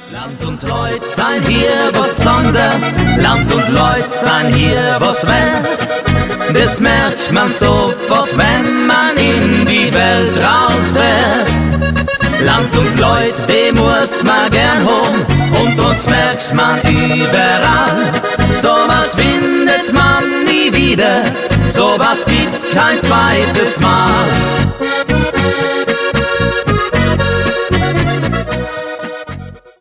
Land und Leut sein hier was Besonders, Land und Leut sein hier was wert. Das merkt man sofort, wenn man in die Welt rausfährt. Land und Leut, die muss man gern haben und uns merkt man überall. Sowas findet man nie wieder, sowas gibt's kein zweites Mal.